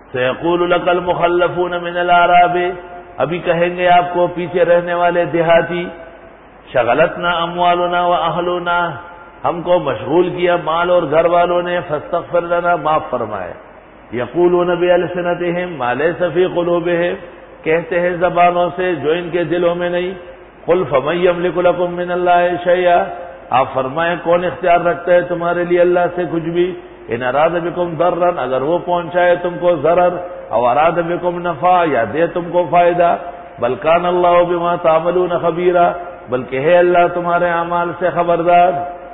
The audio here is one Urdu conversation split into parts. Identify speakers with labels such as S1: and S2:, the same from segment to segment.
S1: سیقول لک المخلفون من الاعراب، ابھی کہیں گے آپ کو پیچھے رہنے والے دیہاتی، شغلتنا اموالنا واہلنا، ہم کو مشغول کیا مال اور گھر والوں نے، فاستغفر لنا، معاف فرمائے۔ یقولون بألسنتہم ما لیس فی قلوبہم، کہتے ہیں زبانوں سے جو ان کے دلوں میں نہیں۔ قل فمن یملک لکم من اللہ شیئا، آپ فرمائیں کون اختیار رکھتا ہے تمہارے لیے اللہ سے کچھ بھی؟ ان اراد بکم ضرا، اگر وہ پہنچائے تم کو ضرر، او اراد بکم نفع، یا دے تم کو فائدہ، بل کان اللہ بما تعملون خبیرا، بلکہ ہے اللہ تمہارے اعمال سے خبردار۔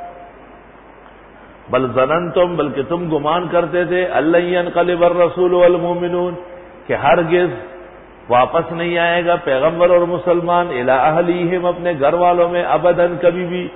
S1: بل ظننتم، بلکہ تم گمان کرتے تھے، اللہ ینقلب الرسول والمؤمنون، کہ ہرگز واپس نہیں آئے گا پیغمبر اور مسلمان، الی اہلیہم، اپنے گھر والوں میں، ابداً، کبھی بھی۔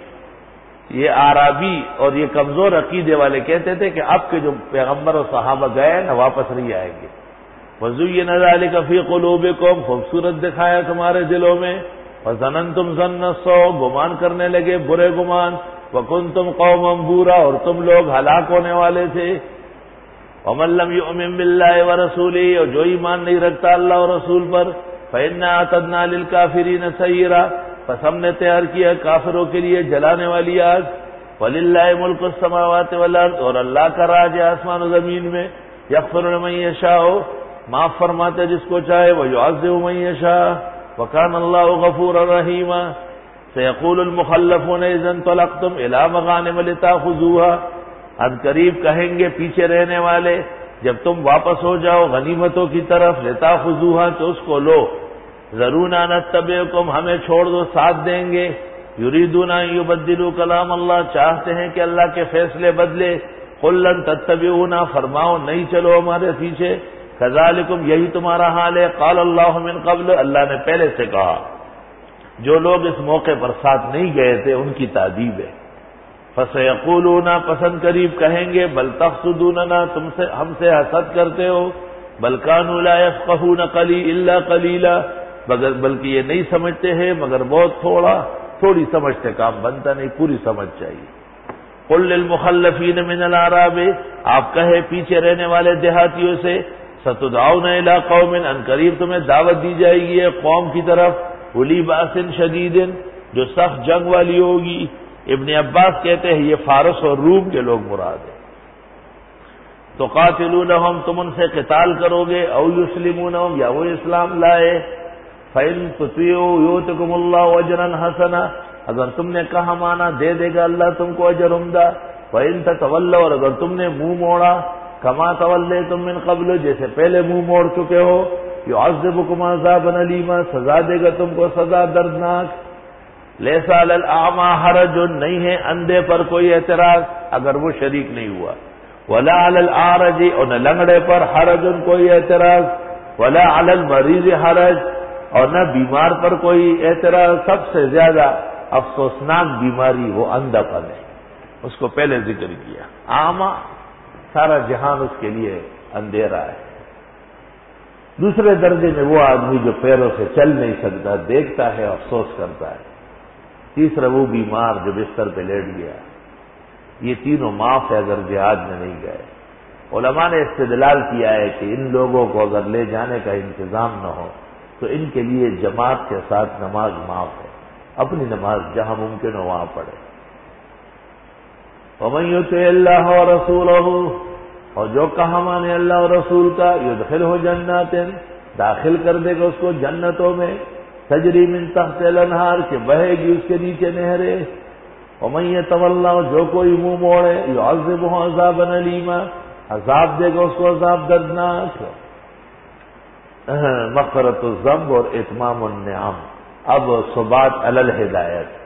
S1: یہ اعرابی اور یہ کمزور عقیدے والے کہتے تھے کہ اب کے جو پیغمبر اور صحابہ گئے نا واپس نہیں آئیں گے۔ وَزُيِّنَ ذَلِكَ فِي قُلُوبِكُمْ، خوبصورت دکھایا تمہارے دلوں میں، وَظَنَنْتُمْ ظَنَّ السَّوْءِ، گمان کرنے لگے برے گمان، وَكُنْتُمْ قَوْمًا بُورًا، اور تم لوگ ہلاک ہونے والے تھے۔ وَمَن لَّمْ يُؤْمِن بِاللَّهِ وَرَسُولِهِ، اور جو ایمان نہیں رکھتا اللہ اور رسول پر، فَإِنَّا أَعْتَدْنَا لِلْكَافِرِينَ سَعِيرًا، پس ہم نے تیار کیا کافروں کے لیے جلانے والی آگ۔ وَلِلَّهِ مُلْكُ السَّمَاوَاتِ وَالْأَرْضِ، اور اللہ کا راج ہے آسمان و زمین میں، يَغْفِرُ لِمَن يَشَاءُ، معاف فرماتے جس کو چاہے، وَيُعَذِّبُ مَن يَشَاءُ، وَكَانَ اللَّهُ غَفُورًا رَحِيمًا۔ سَيَقُولُ الْمُخَلَّفُونَ إِذَا انطَلَقْتُمْ إِلَىٰ مَغَانِمَ لِتَأْخُذُوهَا، اب قریب کہیں گے پیچھے رہنے والے، جب تم واپس ہو جاؤ غنیمتوں کی طرف، لِتَأْخُذُوهَا، تو اس کو لو، ذَرُونَا نَتَّبِعْكُمْ، ہمیں چھوڑ دو، ساتھ دیں گے، یریدون ان یبدلوا کلام اللہ، چاہتے ہیں کہ اللہ کے فیصلے بدلے، قل لن تتبعونا، فرماؤ نہیں چلو ہمارے پیچھے، کذالکم، یہی تمہارا حال ہے، قال اللہ من قبل، اللہ نے پہلے سے کہا۔ جو لوگ اس موقع پر ساتھ نہیں گئے تھے ان کی تعذیب ہے۔ فسیقولون، پسند قریب کہیں گے، بل تحسدوننا، ہم سے حسد کرتے ہو، بل کانوا لا یفقهون الا قلیلا، بلکہ یہ نہیں سمجھتے ہیں مگر بہت تھوڑی سمجھ سے کام بنتا نہیں، پوری سمجھ چاہیے۔ قل للمخلفین من الاعراب، آپ کہے پیچھے رہنے والے دیہاتیوں سے، ستدعون الی قوم، ان قریب تمہیں دعوت دی جائے گی قوم کی طرف، اولی باس شدید، جو سخت جنگ والی ہوگی۔ ابن عباس کہتے ہیں یہ فارس اور روم کے لوگ مراد ہیں۔ تو قاتلونہم، تم ان سے قتال کرو گے، او یسلمونہم، یا وہ اسلام لائے، فَإِن تُطِيعُوا يُؤْتِكُمُ اللَّهُ أَجْرًا حَسَنًا، اگر تم نے کہا مانا دے دے گا اللہ تم کو اجر عمدہ، وَإِن تَتَوَلَّوْا، اور اگر تم نے منہ موڑا، كَمَا تَوَلَّيْتُم مِّن قَبْلُ، جیسے پہلے منہ موڑ چکے ہو، يُعَذِّبُكُمْ عَذَابًا أَلِيمًا، سزا دے گا تم کو سزا دردناک۔ لَيْسَ عَلَى الْأَعْمَىٰ حَرَجٌ، نہیں ہے اندھے پر کوئی اعتراض اگر وہ شریک نہیں ہوا، وَلَا عَلَى الْأَعْرَجِ، اور نہ لنگڑے پر حرج کوئی اعتراض، وَلَا عَلَى الْمَرِيضِ حَرَج، اور نہ بیمار پر کوئی اعتراض۔ سب سے زیادہ افسوسناک بیماری وہ اندھا پن ہے، اس کو پہلے ذکر کیا۔ اعمیٰ، سارا جہان اس کے لیے اندھیرا ہے۔ دوسرے درجے میں وہ آدمی جو پیروں سے چل نہیں سکتا، دیکھتا ہے، افسوس کرتا ہے۔ تیسرا وہ بیمار جو بستر پہ لیٹ گیا۔ یہ تینوں معاف ہے اگر جہاد میں نہیں گئے۔ علماء نے استدلال کیا ہے کہ ان لوگوں کو اگر لے جانے کا انتظام نہ ہو تو ان کے لیے جماعت کے ساتھ نماز معاف ہے، اپنی نماز جہاں ممکن ہو وہاں پڑھے۔ وَمَن يُطِعِ اللَّهَ وَرَسُولَهُ، اور جو کہا مانے اللہ اور رسول کا، يُدْخِلْهُ جَنَّاتٍ، داخل کر دے گا اس کو جنتوں میں، تجری من تحت الانہار، کہ بہے گی اس کے نیچے نہریں۔ وَمَن يَتَوَلَّ، جو کوئی منہ موڑے، يُعَذِّبْهُ عَذَابًا أَلِيمًا، عذاب دے گا اس کو عذاب دردناک۔ مغفرت الذنب اور اتمام النعم۔ اب ثبات علی الہدایت،